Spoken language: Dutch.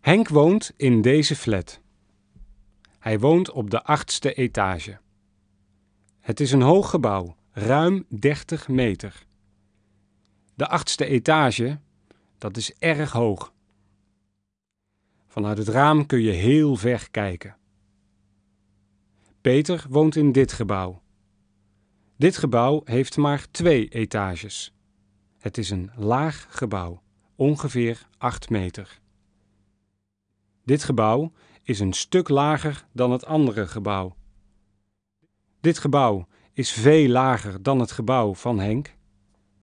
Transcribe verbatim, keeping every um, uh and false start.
Henk woont in deze flat. Hij woont op de achtste etage. Het is een hoog gebouw, ruim dertig meter. De achtste etage, dat is erg hoog. Vanuit het raam kun je heel ver kijken. Peter woont in dit gebouw. Dit gebouw heeft maar twee etages. Het is een laag gebouw, ongeveer acht meter. Dit gebouw is een stuk lager dan het andere gebouw. Dit gebouw is veel lager dan het gebouw van Henk.